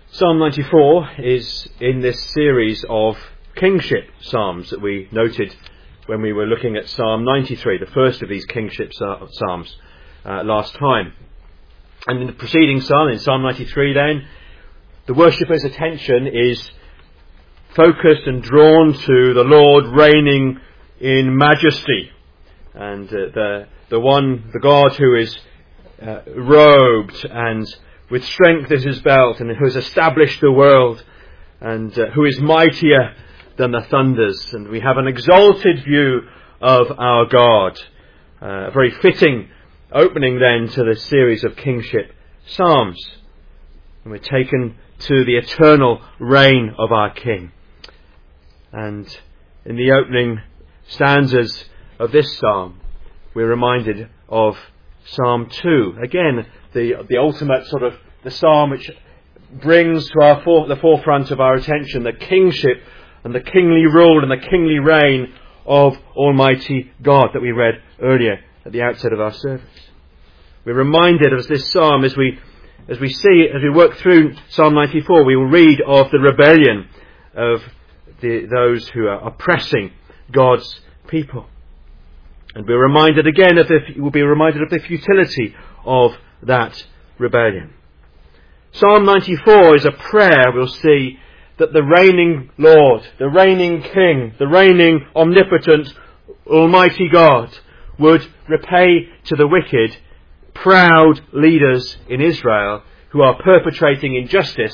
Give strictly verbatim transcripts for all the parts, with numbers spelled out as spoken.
Psalm ninety-four is in this series of kingship psalms that we noted when we were looking at Psalm ninety-three, the first of these kingship psalms, uh, last time. And in the preceding psalm, in Psalm ninety-three then, the worshipper's attention is focused and drawn to the Lord reigning in majesty, and uh, the the one, the God who is uh, robed and with strength at his belt, and who has established the world, and uh, who is mightier than the thunders. And we have an exalted view of our God. Uh, a very fitting opening then to this series of kingship psalms. And we're taken to the eternal reign of our King. And in the opening stanzas of this psalm, we're reminded of Psalm two. Again, the the ultimate sort of the psalm which brings to our for, the forefront of our attention the kingship and the kingly rule and the kingly reign of Almighty God that we read earlier at the outset of our service. We're reminded of this psalm as we as we see as we work through Psalm ninety-four. We will read of the rebellion of the, those who are oppressing God's people. And we're reminded again of the, we'll be reminded of the futility of that rebellion. Psalm ninety-four is a prayer, we'll see, that the reigning Lord, the reigning King, the reigning omnipotent Almighty God would repay to the wicked, proud leaders in Israel who are perpetrating injustice,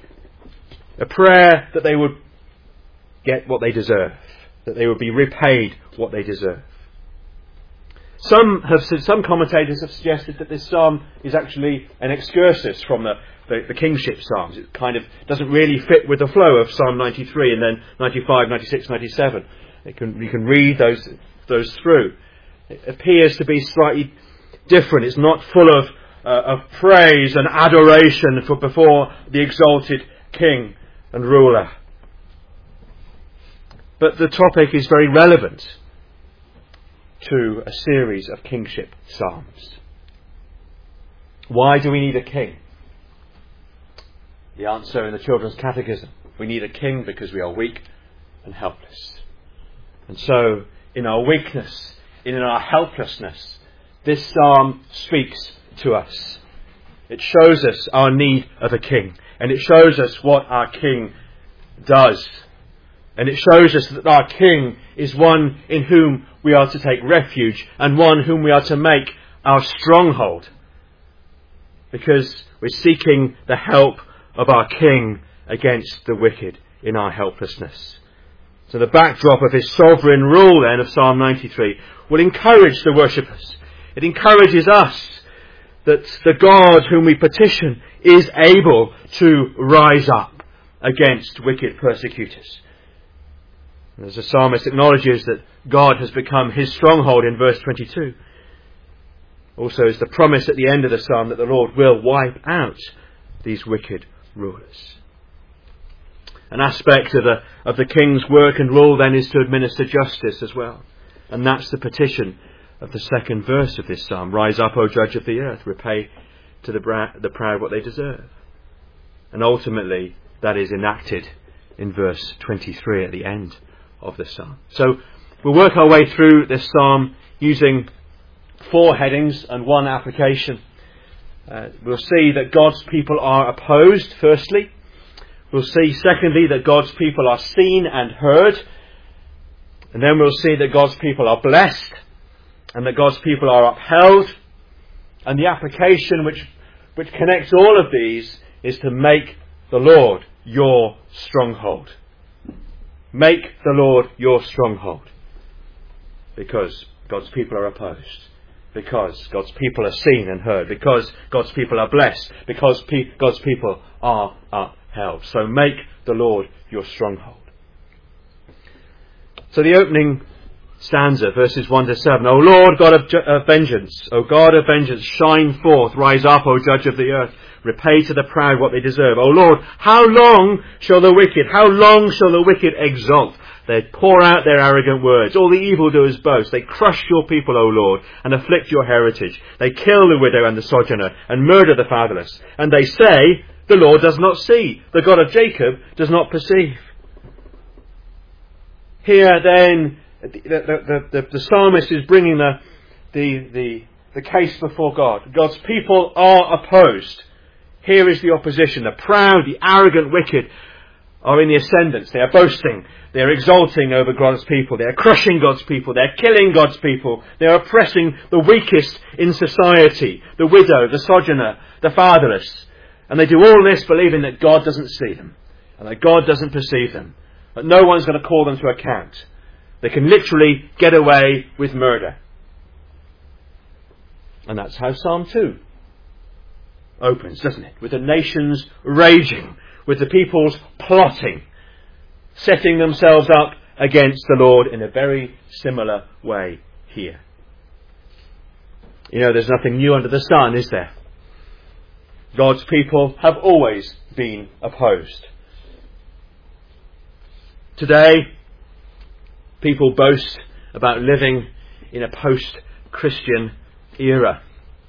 a prayer that they would get what they deserve, that they would be repaid what they deserve. Some have, some commentators have suggested that this psalm is actually an excursus from the, the, the kingship psalms. It kind of doesn't really fit with the flow of Psalm ninety-three and then ninety-five, ninety-six, ninety-seven. It can, you can read those those through. It appears to be slightly different. It's not full of uh, of praise and adoration for before the exalted King and ruler. But the topic is very relevant to a series of kingship psalms. Why do we need a king? The answer in the Children's Catechism: we need a king because we are weak and helpless. And so, in our weakness, in our helplessness, this psalm speaks to us. It shows us our need of a king, and it shows us what our king does. And it shows us that our King is one in whom we are to take refuge and one whom we are to make our stronghold. Because we're seeking the help of our King against the wicked in our helplessness. So the backdrop of his sovereign rule then of Psalm ninety-three will encourage the worshippers. It encourages us that the God whom we petition is able to rise up against wicked persecutors. As the psalmist acknowledges that God has become his stronghold in verse twenty-two. Also is the promise at the end of the psalm that the Lord will wipe out these wicked rulers. An aspect of the, of the king's work and rule then is to administer justice as well. And that's the petition of the second verse of this psalm. Rise up, O judge of the earth, repay to the, bra- the proud what they deserve. And ultimately that is enacted in verse twenty-three at the end of the psalm. So we'll work our way through this psalm using four headings and one application. Uh, we'll see that God's people are opposed, firstly. We'll see, secondly, that God's people are seen and heard. And then we'll see that God's people are blessed and that God's people are upheld. And the application which, which connects all of these is to make the Lord your stronghold. Make the Lord your stronghold. Because God's people are opposed. Because God's people are seen and heard. Because God's people are blessed. Because pe- God's people are upheld. So make the Lord your stronghold. So the opening stanza, verses one to seven. O Lord, God of, ju- of vengeance, O God of vengeance, shine forth. Rise up, O judge of the earth. Repay to the proud what they deserve. O Lord, how long shall the wicked, how long shall the wicked exult? They pour out their arrogant words. All the evildoers boast. They crush your people, O Lord, and afflict your heritage. They kill the widow and the sojourner, and murder the fatherless. And they say, The Lord does not see. The God of Jacob does not perceive. Here then, the, the, the, the psalmist is bringing the, the, the, the case before God. God's people are opposed. Here is the opposition. The proud, the arrogant wicked are in the ascendance. They are boasting. They are exalting over God's people. They are crushing God's people. They are killing God's people. They are oppressing the weakest in society. The widow, the sojourner, the fatherless. And they do all this believing that God doesn't see them. And that God doesn't perceive them. That no one's going to call them to account. They can literally get away with murder. And that's how Psalm two opens, doesn't it? With the nations raging. With the peoples plotting. Setting themselves up against the Lord in a very similar way here. You know, there's nothing new under the sun, is there? God's people have always been opposed. Today, people boast about living in a post-Christian era.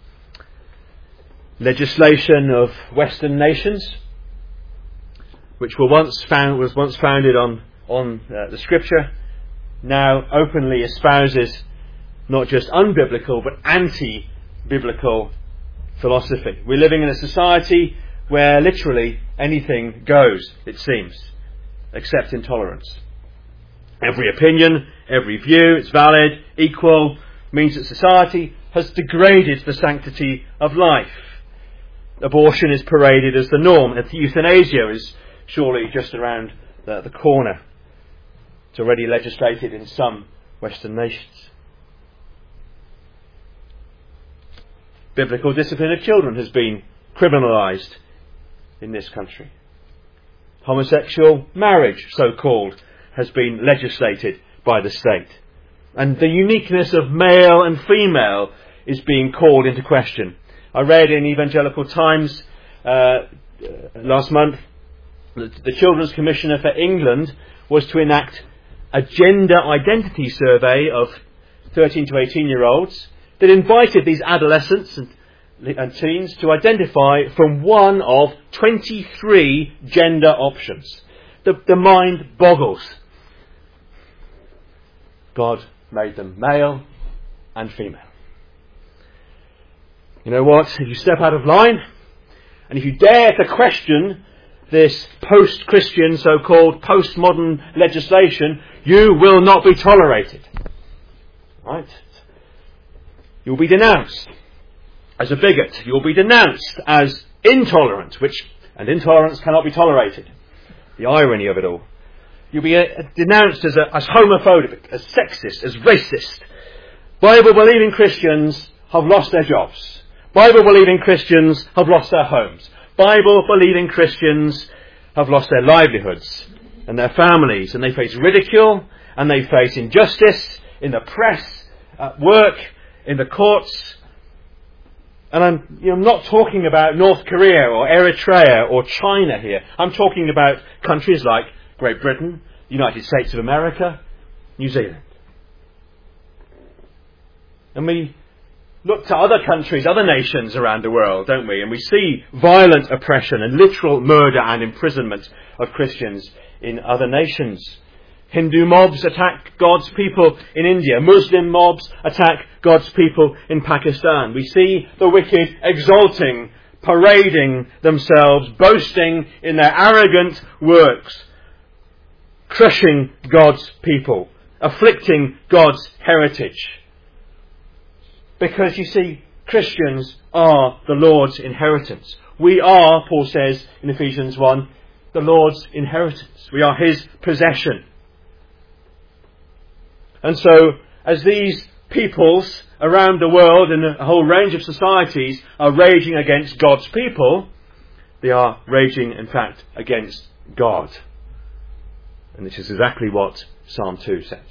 Legislation of Western nations, which were once found, was once founded on, on uh, the Scripture, now openly espouses not just unbiblical but anti-biblical philosophy. We're living in a society where literally anything goes, it seems, except intolerance. Every opinion, every view, it's valid, equal, means that society has degraded the sanctity of life. Abortion is paraded as the norm, and euthanasia is surely just around the, the corner. It's already legislated in some Western nations. Biblical discipline of children has been criminalised in this country. Homosexual marriage, so-called, has been legislated by the state. And the uniqueness of male and female is being called into question. I read in Evangelical Times uh, last month that the Children's Commissioner for England was to enact a gender identity survey of thirteen to eighteen year olds that invited these adolescents and, and teens to identify from one of twenty-three gender options. The, the mind boggles. God made them male and female. You know what? If you step out of line, and if you dare to question this post-Christian, so-called postmodern legislation, you will not be tolerated. Right? You'll be denounced as a bigot. You'll be denounced as intolerant, which, and intolerance cannot be tolerated. The irony of it all. You'll be uh, denounced as, a, as homophobic, as sexist, as racist. Bible-believing Christians have lost their jobs. Bible-believing Christians have lost their homes. Bible-believing Christians have lost their livelihoods and their families, and they face ridicule, and they face injustice in the press, at work, in the courts. And I'm you know, not talking about North Korea or Eritrea or China here. I'm talking about countries like Great Britain, United States of America, New Zealand. And we look to other countries, other nations around the world, don't we? And we see violent oppression and literal murder and imprisonment of Christians in other nations. Hindu mobs attack God's people in India. Muslim mobs attack God's people in Pakistan. We see the wicked exalting, parading themselves, boasting in their arrogant works, crushing God's people, afflicting God's heritage. Because, you see, Christians are the Lord's inheritance. We are, Paul says in Ephesians one, the Lord's inheritance. We are His possession. And so, as these peoples around the world and a whole range of societies are raging against God's people, they are raging, in fact, against God. And this is exactly what Psalm two says.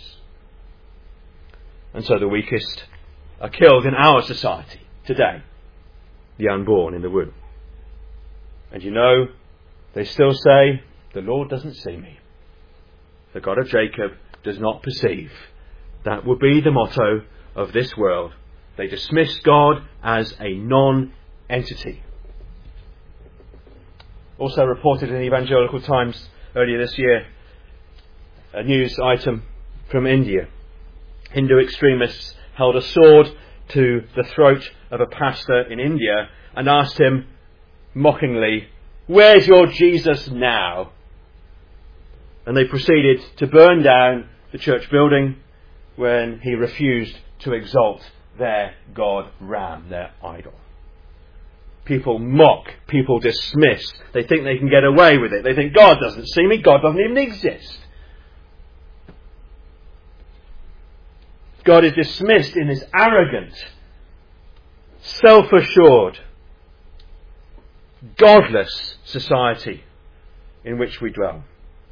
And so the weakest are killed in our society today, the unborn in the womb. And you know, they still say, the Lord doesn't see me. The God of Jacob does not perceive. That would be the motto of this world. They dismiss God as a non-entity. Also reported in the Evangelical Times earlier this year, a news item from India. Hindu extremists held a sword to the throat of a pastor in India and asked him mockingly, "Where's your Jesus now?" And they proceeded to burn down the church building when he refused to exalt their god Ram, their idol. People mock, people dismiss. They think they can get away with it. They think God doesn't see me, God doesn't even exist. God is dismissed in this arrogant, self-assured, godless society in which we dwell.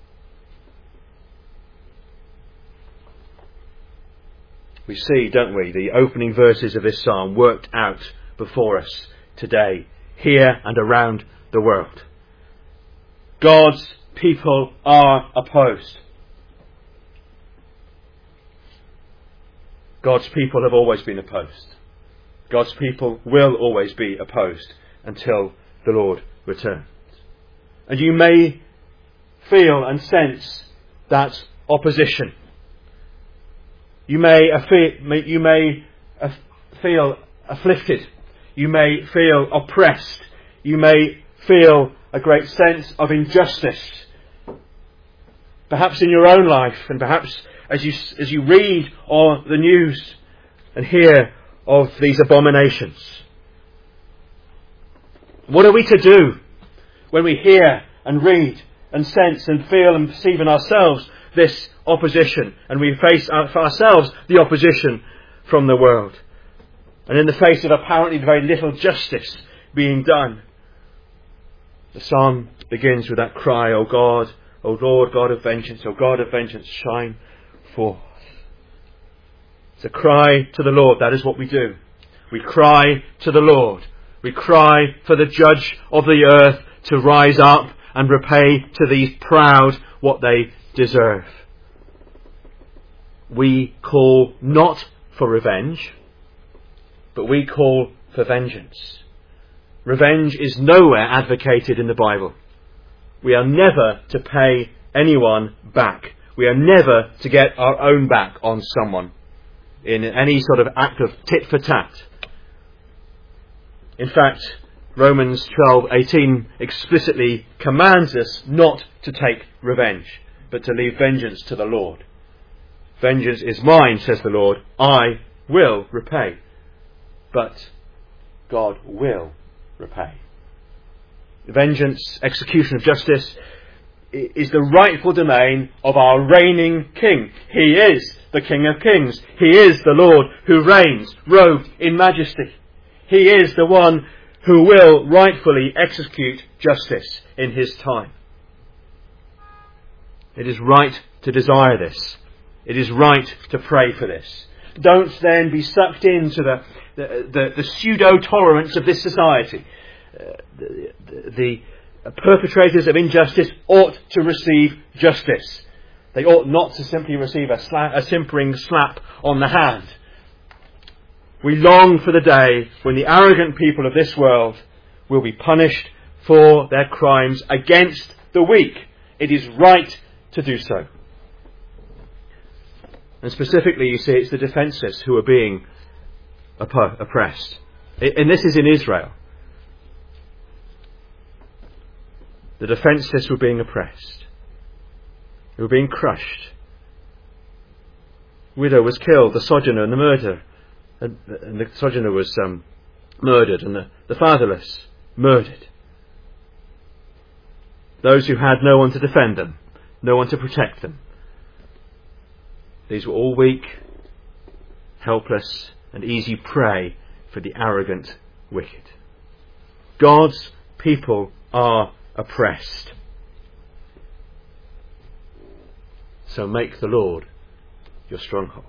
We see, don't we, the opening verses of this psalm worked out before us today, here and around the world. God's people are opposed. God's people have always been opposed. God's people will always be opposed until the Lord returns. And you may feel and sense that opposition. You may, you may feel afflicted. You may feel oppressed. You may feel a great sense of injustice. Perhaps in your own life, and perhaps as you, as you read on the news and hear of these abominations. What are we to do when we hear and read and sense and feel and perceive in ourselves this opposition, and we face for ourselves the opposition from the world, and in the face of apparently very little justice being done? The psalm begins with that cry, "O God, O Lord God of vengeance, O God of vengeance, shine forth." It's a cry to the Lord. That is what we do. We cry to the Lord. We cry for the judge of the earth to rise up and repay to these proud what they deserve. We call not for revenge, but we call for vengeance. Revenge is nowhere advocated in the Bible. We are never to pay anyone back. We are never to get our own back on someone in any sort of act of tit for tat. In fact, Romans twelve eighteen explicitly commands us not to take revenge, but to leave vengeance to the Lord. "Vengeance is mine," says the Lord, "I will repay." But God will repay. Vengeance, execution of justice, is the rightful domain of our reigning King. He is the King of Kings. He is the Lord who reigns, robed in majesty. He is the one who will rightfully execute justice in his time. It is right to desire this. It is right to pray for this. Don't then be sucked into the, the, the, the pseudo-tolerance of this society. Uh, the, the, the perpetrators of injustice ought to receive justice. They ought not to simply receive a, sla- a simpering slap on the hand. We long for the day when the arrogant people of this world will be punished for their crimes against the weak. It is right to do so. And specifically, you see, it's the defenceless who are being opp- oppressed. And this is in Israel. The defenceless were being oppressed. They were being crushed. The widow was killed, the sojourner and the murderer. And, and the sojourner was um, murdered, and the, the fatherless murdered. Those who had no one to defend them, no one to protect them. These were all weak, helpless, and easy prey for the arrogant wicked. God's people are oppressed. So make the Lord your stronghold.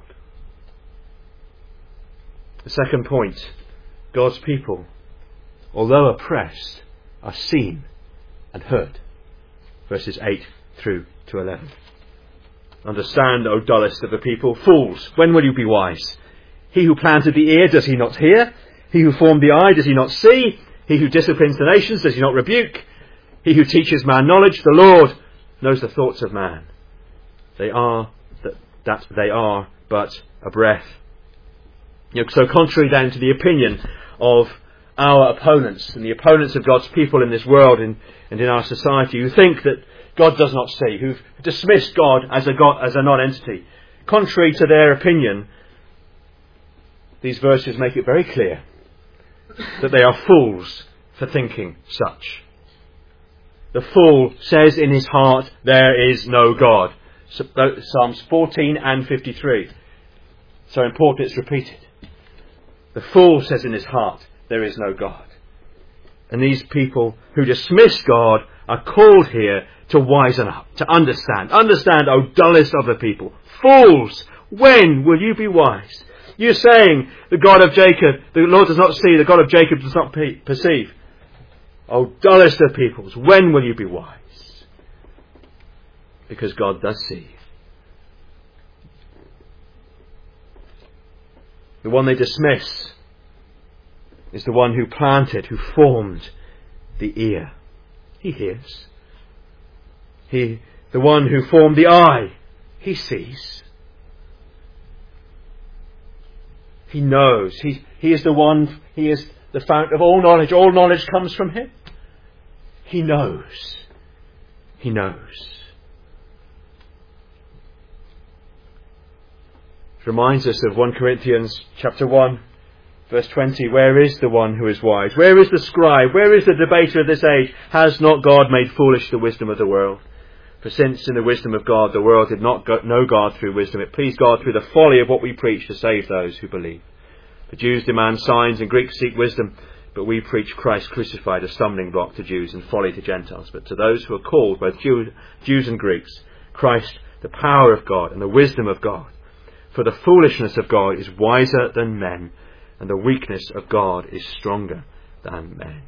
The second point, God's people, although oppressed, are seen and heard. Verses eight through to eleven. Understand, O dullest of the people, fools, when will you be wise? He who planted the ear, does he not hear? He who formed the eye, does he not see? He who disciplines the nations, does he not rebuke? He who teaches man knowledge, the Lord, knows the thoughts of man. They are that, that they are but a breath. You know, so contrary then to the opinion of our opponents and the opponents of God's people in this world and, and in our society, who think that God does not see, who've dismissed God as a God, as a non-entity, contrary to their opinion, these verses make it very clear that they are fools for thinking such. The fool says in his heart, there is no God. Psalms fourteen and fifty-three. So important it's repeated. The fool says in his heart, there is no God. And these people who dismiss God are called here to wisen up, to understand. Understand, O dullest of the people. Fools, when will you be wise? You're saying the God of Jacob, the Lord does not see, the God of Jacob does not perceive. O dullest of peoples, when will you be wise? Because God does see. The one they dismiss is the one who planted, who formed the ear. He hears. He, the one who formed the eye, he sees. He knows. He, he is the one, he is the fount of all knowledge. All knowledge comes from him. He knows. He knows. It reminds us of First Corinthians chapter one, verse twenty. Where is the one who is wise? Where is the scribe? Where is the debater of this age? Has not God made foolish the wisdom of the world? For since in the wisdom of God the world did not know God through wisdom, it pleased God through the folly of what we preach to save those who believe. The Jews demand signs and Greeks seek wisdom, but we preach Christ crucified, a stumbling block to Jews and folly to Gentiles. But to those who are called, both Jew, Jews and Greeks, Christ, the power of God and the wisdom of God. For the foolishness of God is wiser than men, and the weakness of God is stronger than men.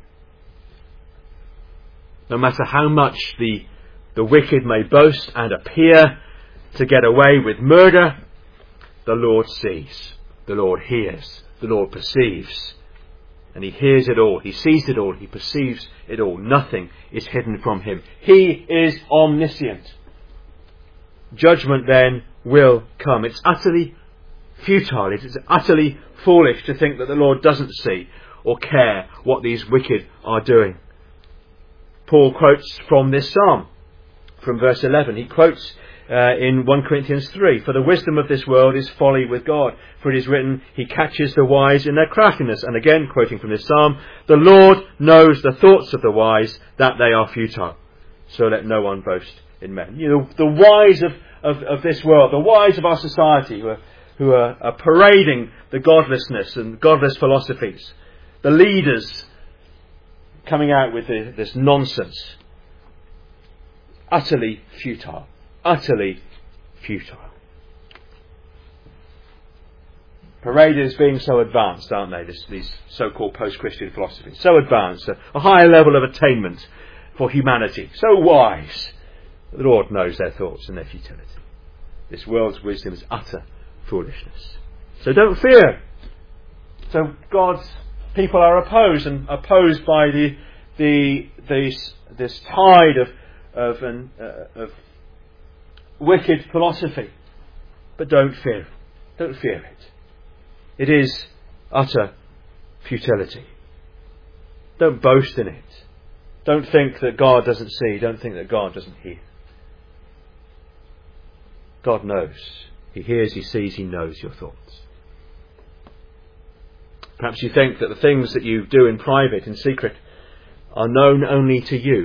No matter how much the, the wicked may boast and appear to get away with murder, the Lord sees, the Lord hears, the Lord perceives. And he hears it all, he sees it all, he perceives it all. Nothing is hidden from him. He is omniscient. Judgment then will come. It's utterly futile, it is utterly foolish to think that the Lord doesn't see or care what these wicked are doing. Paul quotes from this psalm, from verse eleven. He quotes uh, in First Corinthians three, for the wisdom of this world is folly with God. For it is written, he catches the wise in their craftiness. And again, quoting from this psalm, the Lord knows the thoughts of the wise, that they are futile. So let no one boast in men. You know, the wise of, of, of this world, the wise of our society, who are, who are, are parading the godlessness and godless philosophies, the leaders coming out with the, this nonsense. Utterly futile. Utterly futile. Paraders being so advanced, aren't they? This, these so-called post-Christian philosophies. So advanced. A, a higher level of attainment for humanity. So wise. The Lord knows their thoughts and their futility. This world's wisdom is utter foolishness. So don't fear. So God's people are opposed, and opposed by the the this this tide of of an uh, of wicked philosophy. But don't fear. Don't fear it. It is utter futility. Don't boast in it. Don't think that God doesn't see. Don't think that God doesn't hear. God knows. He hears, he sees, he knows your thoughts. Perhaps you think that the things that you do in private, in secret, are known only to you.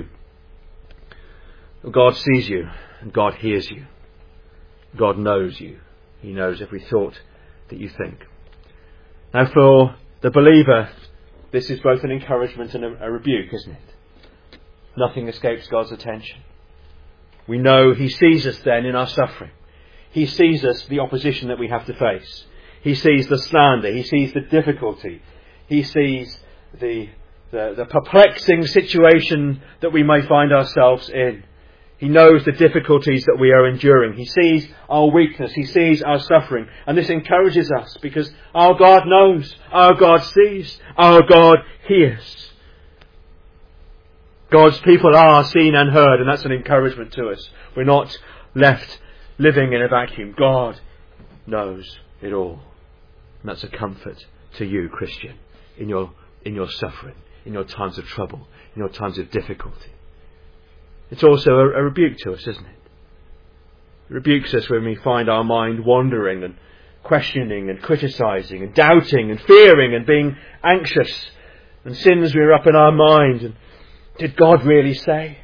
God sees you and God hears you. God knows you. He knows every thought that you think. Now for the believer, this is both an encouragement and a, a rebuke, isn't it? Nothing escapes God's attention. We know he sees us then in our suffering. He sees us, the opposition that we have to face. He sees the slander. He sees the difficulty. He sees the, the, the perplexing situation that we may find ourselves in. He knows the difficulties that we are enduring. He sees our weakness. He sees our suffering. And this encourages us because our God knows. Our God sees. Our God hears. God's people are seen and heard, and that's an encouragement to us. We're not left living in a vacuum. God knows it all. And that's a comfort to you, Christian, in your in your suffering, in your times of trouble, in your times of difficulty. It's also a, a rebuke to us, isn't it? It rebukes us when we find our mind wandering and questioning and criticising and doubting and fearing and being anxious, and sins rear up in our mind. And did God really say?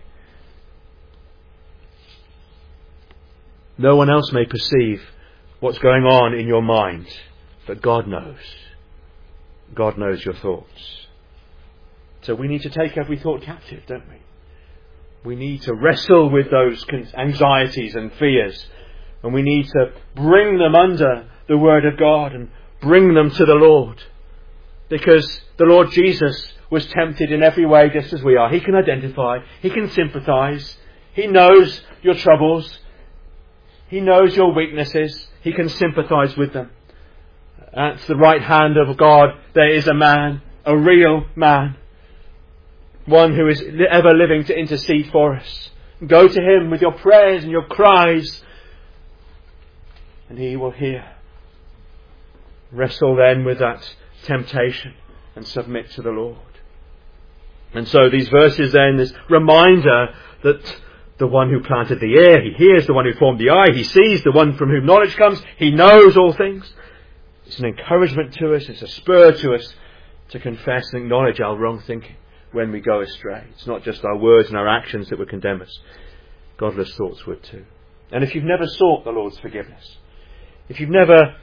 No one else may perceive what's going on in your mind, but God knows. God knows your thoughts. So we need to take every thought captive, don't we? We need to wrestle with those anxieties and fears, and we need to bring them under the Word of God and bring them to the Lord. Because the Lord Jesus was tempted in every way just as we are. He can identify, He can sympathise, He knows your troubles, He knows your weaknesses, He can sympathise with them. At the right hand of God there is a man, a real man, one who is ever living to intercede for us. Go to Him with your prayers and your cries, and He will hear. Wrestle then with that temptation and submit to the Lord. And so these verses then, this reminder that the one who planted the ear, He hears; the one who formed the eye, He sees; the one from whom knowledge comes, He knows all things. It's an encouragement to us, it's a spur to us to confess and acknowledge our wrong thinking when we go astray. It's not just our words and our actions that would condemn us. Godless thoughts would too. And if you've never sought the Lord's forgiveness, if you've never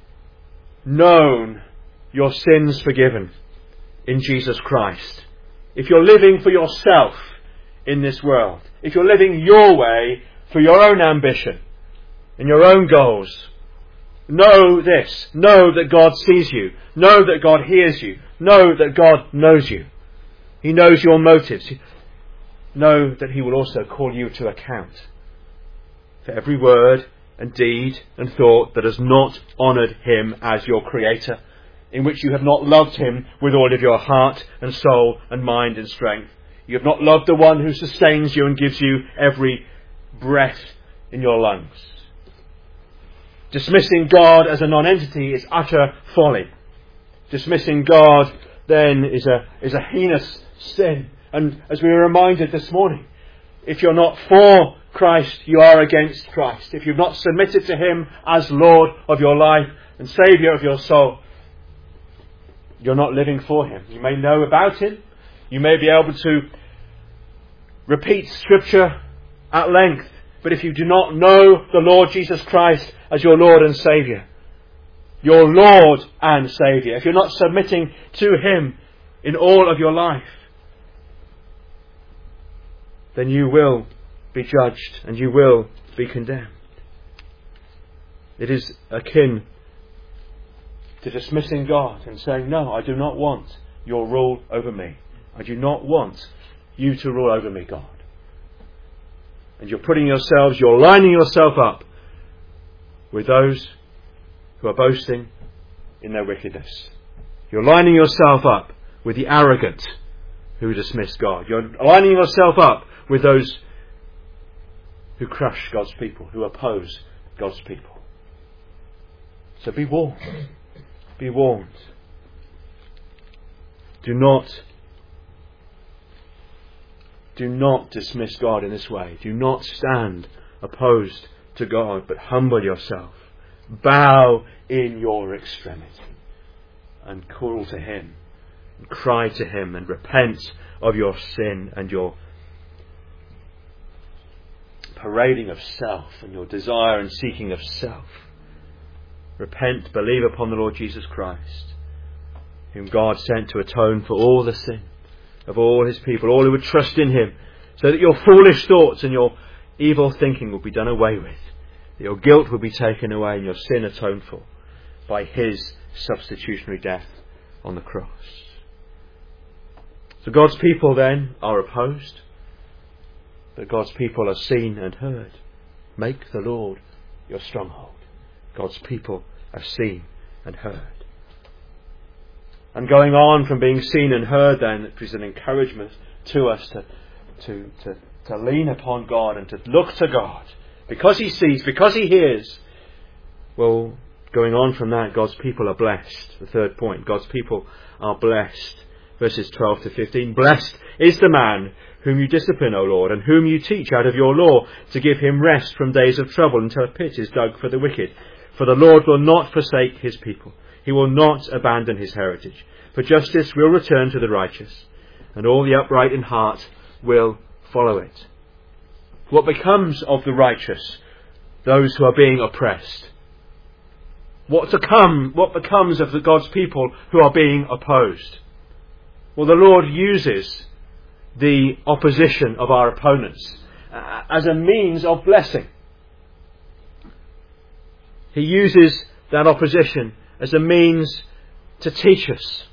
known your sins forgiven in Jesus Christ, if you're living for yourself in this world, if you're living your way for your own ambition and your own goals, know this. Know that God sees you. Know that God hears you. Know that God knows you. He knows your motives. Know that He will also call you to account for every word and deed and thought that has not honoured Him as your Creator, in which you have not loved Him with all of your heart and soul and mind and strength. You have not loved the one who sustains you and gives you every breath in your lungs. Dismissing God as a non-entity is utter folly. Dismissing God then is a is a heinous sin. And as we were reminded this morning, if you're not for Christ, you are against Christ. If you've not submitted to Him as Lord of your life and Saviour of your soul, you're not living for Him. You may know about Him. You may be able to repeat Scripture at length. But if you do not know the Lord Jesus Christ as your Lord and Saviour, your Lord and Saviour, if you're not submitting to Him in all of your life, then you will be judged and you will be condemned. It is akin to dismissing God and saying, no, I do not want your rule over me. I do not want you to rule over me, God. And you're putting yourselves, you're lining yourself up with those who are boasting in their wickedness. You're lining yourself up with the arrogant who dismiss God. You're lining yourself up with those who crush God's people, who oppose God's people. So be warned. Be warned. Do not Do not dismiss God in this way. Do not stand opposed to God, but humble yourself. Bow in your extremity and call to Him and cry to Him and repent of your sin and your parading of self and your desire and seeking of self. Repent, believe upon the Lord Jesus Christ, whom God sent to atone for all the sin of all His people, all who would trust in Him, so that your foolish thoughts and your evil thinking will be done away with, that your guilt will be taken away and your sin atoned for by His substitutionary death on the cross. So God's people then are opposed, but God's people are seen and heard. Make the Lord your stronghold. God's people are seen and heard. And going on from being seen and heard then, it is an encouragement to us to to, to, to lean upon God and to look to God. Because he sees, because he hears. Well, going on from that, God's people are blessed. The third point, God's people are blessed. Verses twelve to fifteen. Blessed is the man whom you discipline, O Lord, and whom you teach out of your law, to give him rest from days of trouble until a pit is dug for the wicked. For the Lord will not forsake his people. He will not abandon his heritage. For justice will return to the righteous, and all the upright in heart will follow it. What becomes of the righteous, those who are being oppressed? What to come? What becomes of the God's people who are being opposed? Well, the Lord uses the opposition of our opponents uh, as a means of blessing. He uses that opposition as a means to teach us.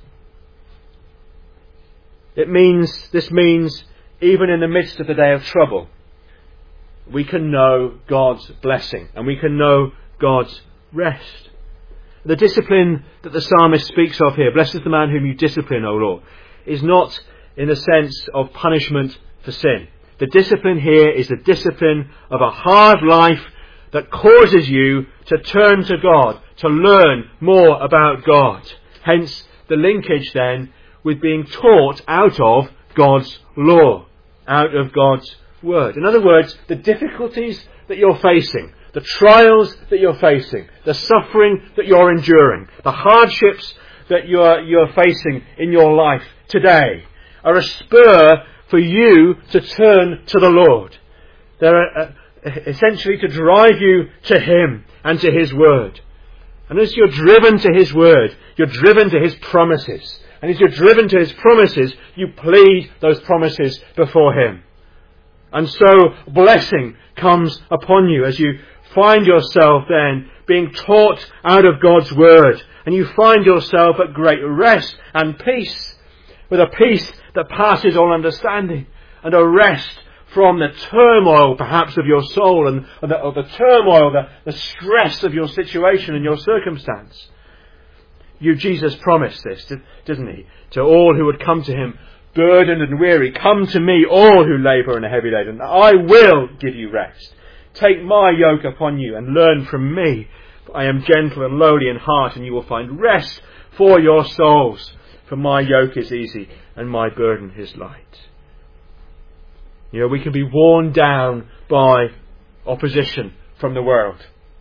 It means, this means, even in the midst of the day of trouble, we can know God's blessing and we can know God's rest. The discipline that the psalmist speaks of here, blessed is the man whom you discipline, O Lord, is not in the sense of punishment for sin. The discipline here is the discipline of a hard life that causes you to turn to God, to learn more about God. Hence the linkage then with being taught out of God's law, out of God's word. In other words, the difficulties that you're facing, the trials that you're facing, the suffering that you're enduring, the hardships that you're, you're facing in your life today are a spur for you to turn to the Lord. They're uh, essentially to drive you to Him and to His Word. And as you're driven to His Word, you're driven to His promises. And as you're driven to His promises, you plead those promises before Him. And so blessing comes upon you as you find yourself then being taught out of God's Word. And you find yourself at great rest and peace, with a peace that passes all understanding, and a rest from the turmoil perhaps of your soul and, and the, or the turmoil, the, the stress of your situation and your circumstance. You, Jesus promised this, didn't He? To all who would come to Him burdened and weary, come to me all who labour and are heavy laden. I will give you rest. Take my yoke upon you and learn from me. For I am gentle and lowly in heart, and you will find rest for your souls. For my yoke is easy and my burden is light. You know, we can be worn down by opposition from the world.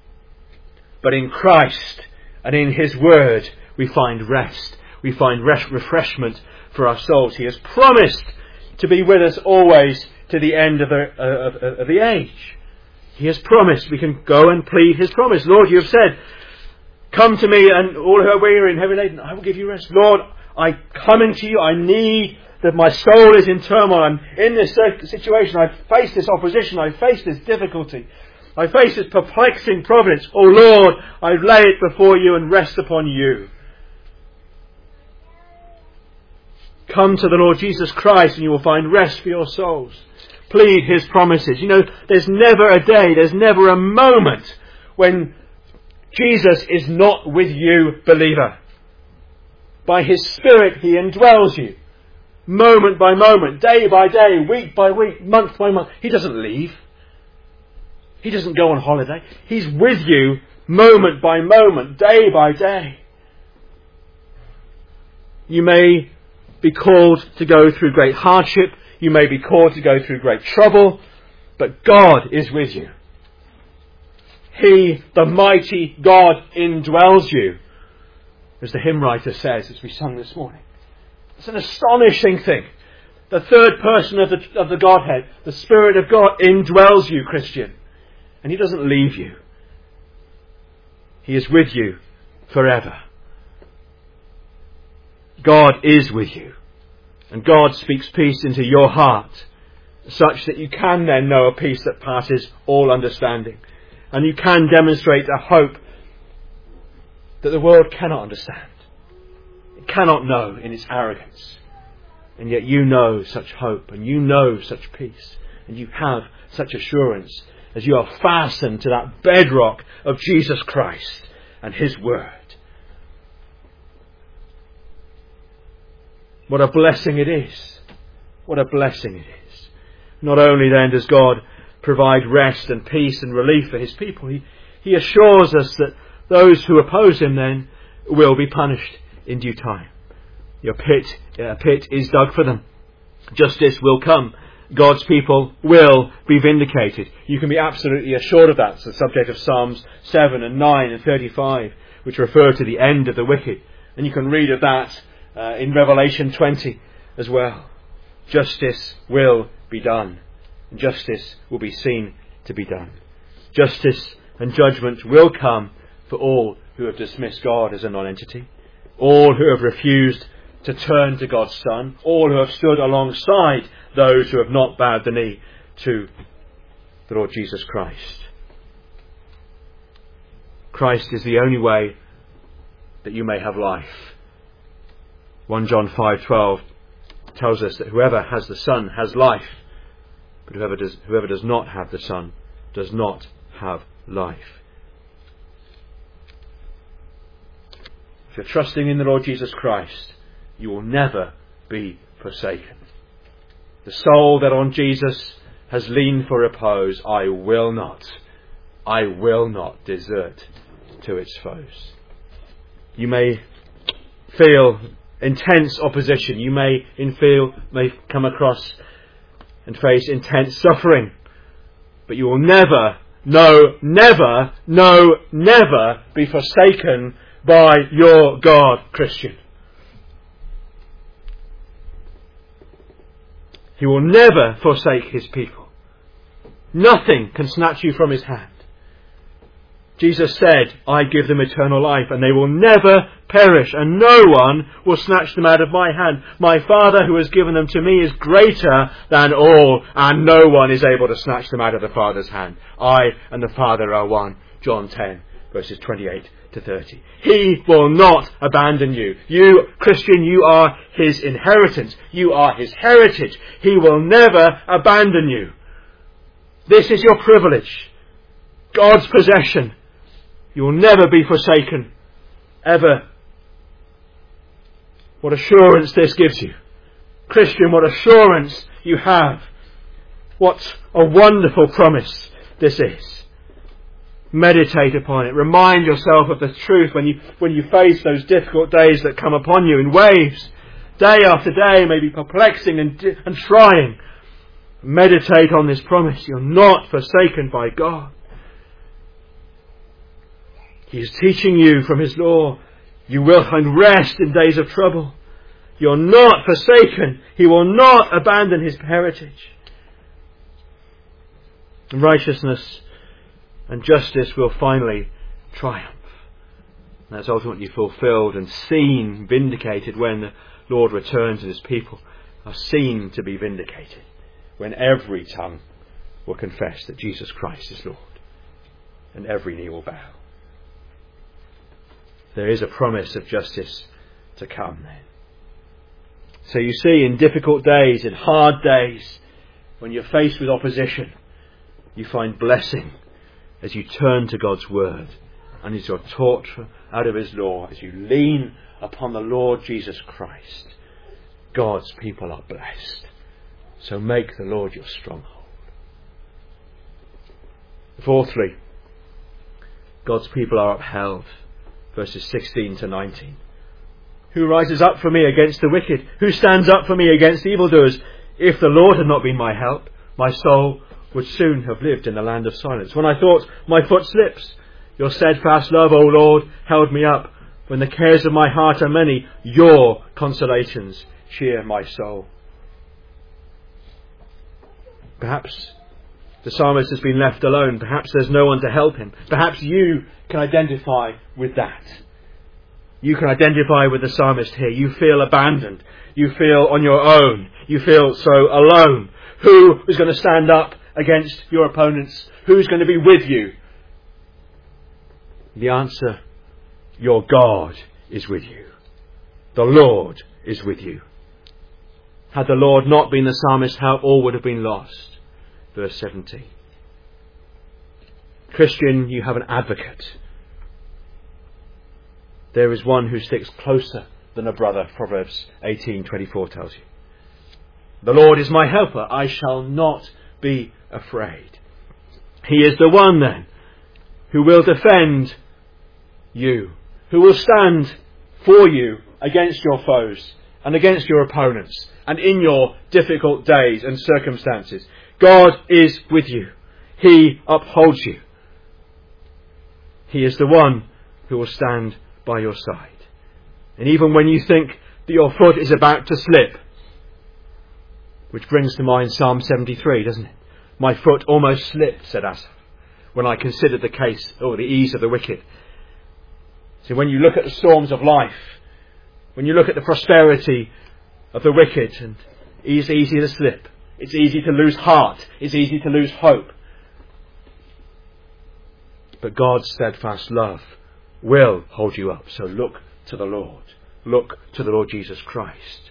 But in Christ and in His Word, we find rest. We find rest, refreshment for our souls. He has promised to be with us always to the end of the, uh, of, of the age. He has promised. We can go and plead His promise. Lord, you have said, come to me and all who are weary and heavy laden, I will give you rest. Lord, I come into you. I need that. My soul is in turmoil. I'm in this situation. I face this opposition. I face this difficulty. I face this perplexing providence. Oh Lord, I lay it before you and rest upon you. Come to the Lord Jesus Christ and you will find rest for your souls. Plead His promises. You know, there's never a day, there's never a moment when Jesus is not with you, believer. By His Spirit He indwells you. Moment by moment, day by day, week by week, month by month. He doesn't leave. He doesn't go on holiday. He's with you moment by moment, day by day. You may be called to go through great hardship. You may be called to go through great trouble. But God is with you. He, the mighty God, indwells you. As the hymn writer says, as we sung this morning. It's an astonishing thing. The third person of the, of the Godhead, the Spirit of God, indwells you, Christian. And He doesn't leave you. He is with you forever. God is with you. And God speaks peace into your heart, such that you can then know a peace that passes all understanding. And you can demonstrate a hope that the world cannot understand. It cannot know in its arrogance. And yet you know such hope, and you know such peace, and you have such assurance as you are fastened to that bedrock of Jesus Christ and His Word. What a blessing it is. What a blessing it is. Not only then does God provide rest and peace and relief for his people, he, he assures us that those who oppose him then will be punished in due time. Your pit, a pit is dug for them. Justice will come. God's people will be vindicated. You can be absolutely assured of that. It's the subject of Psalms seven and nine and thirty-five, which refer to the end of the wicked. And you can read of that uh, in Revelation twenty as well. Justice will be done. Justice will be seen to be done. Justice and judgment will come for all who have dismissed God as a non-entity, all who have refused to turn to God's Son, all who have stood alongside those who have not bowed the knee to the Lord Jesus Christ. Christ is the only way that you may have life. First John five twelve tells us that whoever has the Son has life, but whoever does, whoever does not have the Son does not have life. If you're trusting in the Lord Jesus Christ, you will never be forsaken. The soul that on Jesus has leaned for repose, I will not, I will not desert to its foes. You may feel intense opposition. You may in feel may come across and face intense suffering, but you will never, no, never, no, never be forsaken by your God, Christian. He will never forsake his people. Nothing can snatch you from his hand. Jesus said, I give them eternal life, and they will never perish, and no one will snatch them out of my hand. My Father who has given them to me is greater than all, and no one is able to snatch them out of the Father's hand. I and the Father are one. John ten, verses twenty-eight to thirty. He will not abandon you. You, Christian, you are his inheritance. You are his heritage. He will never abandon you. This is your privilege. God's possession. You will never be forsaken. Ever. What assurance this gives you. Christian, what assurance you have. What a wonderful promise this is. Meditate upon it. Remind yourself of the truth when you when you face those difficult days that come upon you in waves. Day after day may be perplexing and, and trying. Meditate on this promise. You're not forsaken by God. He is teaching you from his law. You will find rest in days of trouble. You're not forsaken. He will not abandon his heritage. And righteousness and justice will finally triumph. And that's ultimately fulfilled and seen, vindicated when the Lord returns and his people are seen to be vindicated. When every tongue will confess that Jesus Christ is Lord. And every knee will bow. There is a promise of justice to come then. So you see, in difficult days, in hard days, when you're faced with opposition, you find blessing as you turn to God's word and as you're taught out of his law, as you lean upon the Lord Jesus Christ. God's people are blessed. So make the Lord your stronghold. Fourthly, God's people are upheld. Verses sixteen to nineteen. Who rises up for me against the wicked? Who stands up for me against evildoers? If the Lord had not been my help, my soul would soon have lived in the land of silence. When I thought, my foot slips, your steadfast love, O Lord, held me up. When the cares of my heart are many, your consolations cheer my soul. Perhaps the psalmist has been left alone. Perhaps there's no one to help him. Perhaps you can identify with that. You can identify with the psalmist here. You feel abandoned. You feel on your own. You feel so alone. Who is going to stand up against your opponents? Who's going to be with you? The answer, your God is with you. The Lord is with you. Had the Lord not been the psalmist's help, all would have been lost. Verse seventeen. Christian, you have an advocate. There is one who sticks closer than a brother, Proverbs eighteen twenty-four tells you. The Lord is my helper. I shall not be afraid. He is the one then who will defend you, who will stand for you against your foes and against your opponents and in your difficult days and circumstances. God is with you. He upholds you. He is the one who will stand by your side. And even when you think that your foot is about to slip, which brings to mind Psalm seventy-three, doesn't it? My foot almost slipped, said Asaph, when I considered the case or the ease of the wicked. So when you look at the storms of life, when you look at the prosperity of the wicked, and it's easy to slip. It's easy to lose heart. It's easy to lose hope. But God's steadfast love will hold you up. So look to the Lord. Look to the Lord Jesus Christ.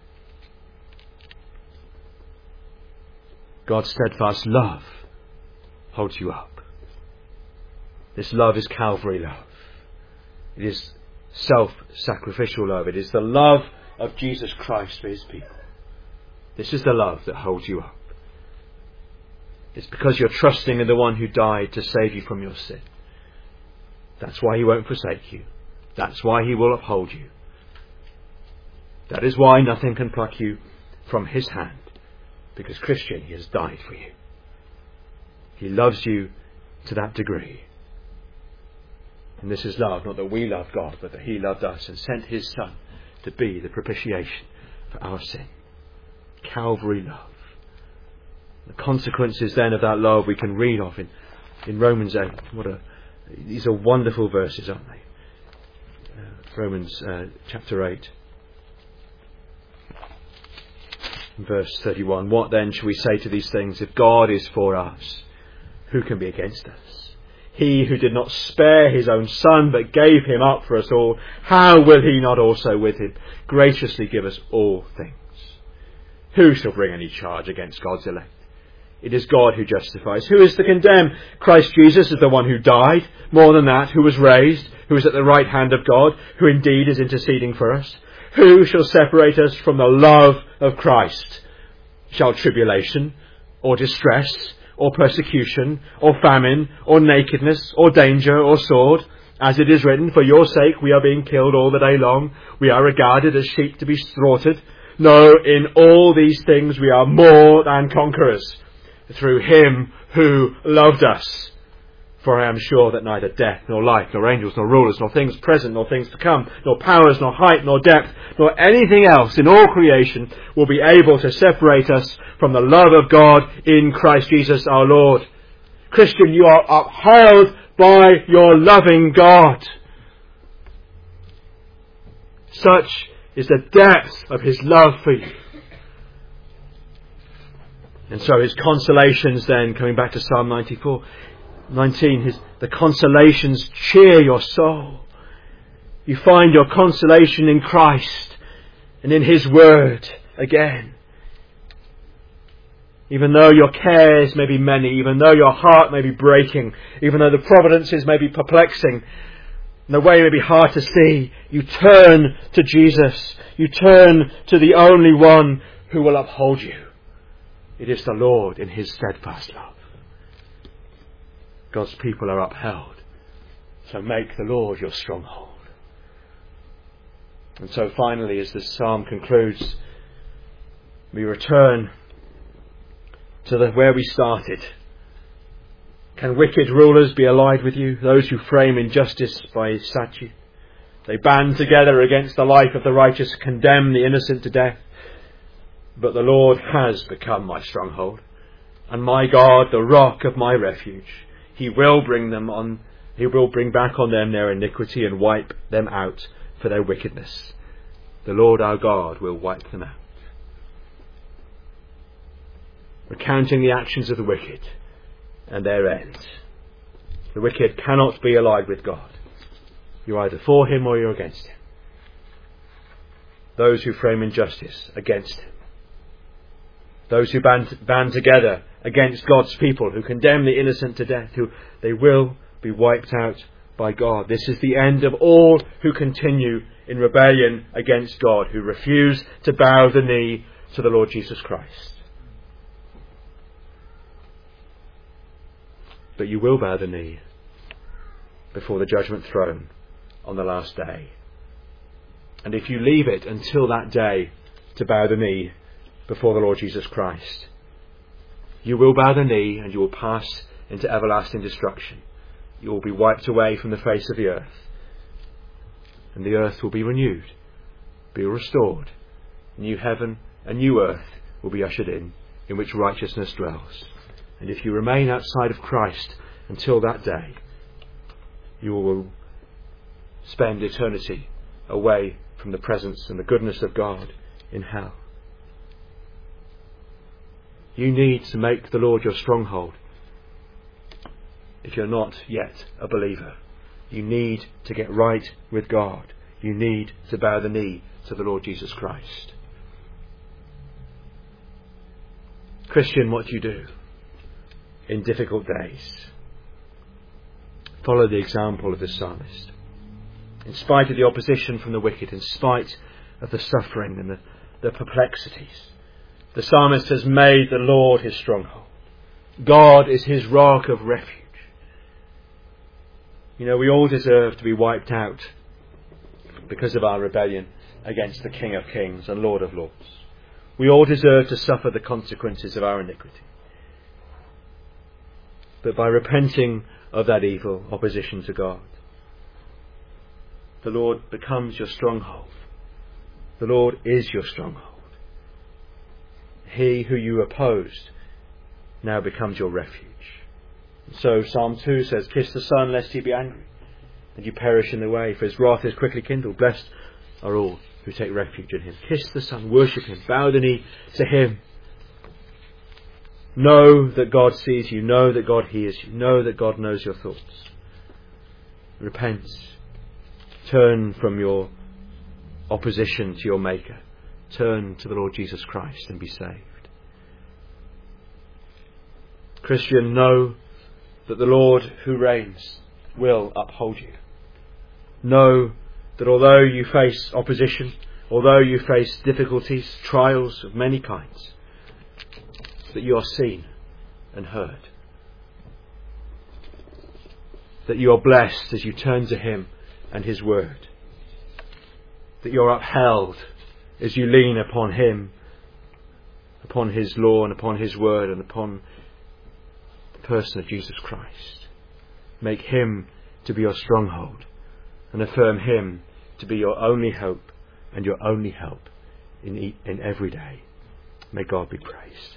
God's steadfast love holds you up. This love is Calvary love. It is self-sacrificial love. It is the love of Jesus Christ for his people. This is the love that holds you up. It's because you're trusting in the one who died to save you from your sin. That's why he won't forsake you. That's why he will uphold you. That is why nothing can pluck you from his hand. Because, Christian, he has died for you. He loves you to that degree. And this is love, not that we loved God, but that he loved us and sent his Son to be the propitiation for our sin. Calvary love. The consequences then of that love we can read of in, in Romans eight. What a, these are wonderful verses, aren't they? Uh, Romans uh, chapter eight. Verse thirty-one. What then shall we say to these things? If God is for us, who can be against us? He who did not spare his own Son, but gave him up for us all, how will he not also with him graciously give us all things? Who shall bring any charge against God's elect? It is God who justifies. Who is to condemn? Christ Jesus is the one who died. More than that, who was raised, who is at the right hand of God, who indeed is interceding for us. Who shall separate us from the love of Christ? Shall tribulation, or distress, or persecution, or famine, or nakedness, or danger, or sword? As it is written, for your sake we are being killed all the day long. We are regarded as sheep to be slaughtered. No, in all these things we are more than conquerors, through him who loved us. For I am sure that neither death, nor life, nor angels, nor rulers, nor things present, nor things to come, nor powers, nor height, nor depth, nor anything else in all creation will be able to separate us from the love of God in Christ Jesus our Lord. Christian, you are upheld by your loving God. Such is the depth of his love for you. And so his consolations then, coming back to Psalm ninety-four, nineteen, his, the consolations cheer your soul. You find your consolation in Christ and in his word again. Even though your cares may be many, even though your heart may be breaking, even though the providences may be perplexing, and the way may be hard to see, you turn to Jesus. You turn to the only one who will uphold you. It is the Lord in his steadfast love. God's people are upheld. So make the Lord your stronghold. And so finally, as this psalm concludes, we return to the, where we started. Can wicked rulers be allied with you? Those who frame injustice by statute. They band together against the life of the righteous, condemn the innocent to death. But the Lord has become my stronghold, and my God, the rock of my refuge. He will bring them on, he will bring back on them their iniquity and wipe them out for their wickedness. The Lord our God will wipe them out. Recounting the actions of the wicked and their end. The wicked cannot be allied with God. You're either for him or you're against him. Those who frame injustice, against him. Those who band, band together against God's people, who condemn the innocent to death, who they will be wiped out by God. This is the end of all who continue in rebellion against God, who refuse to bow the knee to the Lord Jesus Christ. But you will bow the knee before the judgment throne on the last day. And if you leave it until that day to bow the knee before the Lord Jesus Christ, you will bow the knee and you will pass into everlasting destruction. You will be wiped away from the face of the earth. And the earth will be renewed, be restored. New heaven and new earth will be ushered in, in which righteousness dwells. And if you remain outside of Christ until that day, you will spend eternity away from the presence and the goodness of God in hell. You need to make the Lord your stronghold. If you're not yet a believer, you need to get right with God. You need to bow the knee to the Lord Jesus Christ. Christian, what do you do in difficult days? Follow the example of the psalmist. In spite of the opposition from the wicked, in spite of the suffering and the, the perplexities, the psalmist has made the Lord his stronghold. God is his rock of refuge. You know, we all deserve to be wiped out because of our rebellion against the King of Kings and Lord of Lords. We all deserve to suffer the consequences of our iniquity. But by repenting of that evil opposition to God, the Lord becomes your stronghold. The Lord is your stronghold. He who you opposed now becomes your refuge. So Psalm two says, "Kiss the Son, lest he be angry, and you perish in the way, for his wrath is quickly kindled. Blessed are all who take refuge in him." Kiss the Son, worship him, bow the knee to him. Know that God sees you, know that God hears you, know that God knows your thoughts. Repent. Turn from your opposition to your Maker. Turn to the Lord Jesus Christ and be saved. Christian, know that the Lord who reigns will uphold you. Know that although you face opposition, although you face difficulties, trials of many kinds, that you are seen and heard. That you are blessed as you turn to him and his word. That you are upheld as you lean upon him, upon his law and upon his word and upon the person of Jesus Christ. Make him to be your stronghold and affirm him to be your only hope and your only help in, in every day. May God be praised.